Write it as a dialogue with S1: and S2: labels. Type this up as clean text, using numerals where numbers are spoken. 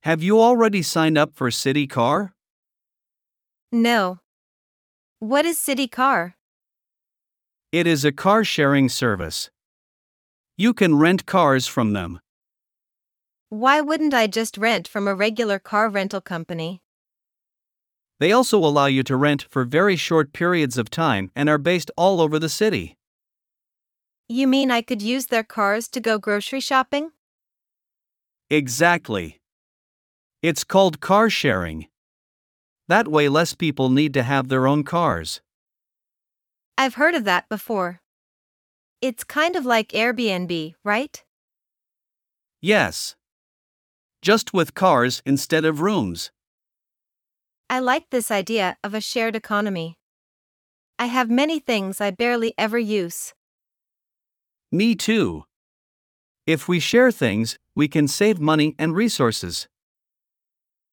S1: Have you already signed up for City Car?
S2: No. What is City Car?
S1: It is a car sharing service. You can rent cars from them.
S2: Why wouldn't I just rent from a regular car rental company?
S1: They also allow you to rent for very short periods of time and are based all over the city.
S2: You mean I could use their cars to go grocery shopping?
S1: Exactly. It's called car sharing. That way, less people need to have their own cars.
S2: I've heard of that before. It's kind of like Airbnb, right?
S1: Yes. Just with cars instead of rooms.
S2: I like this idea of a shared economy. I have many things I barely ever use.
S1: Me too. If we share things, we can save money and resources.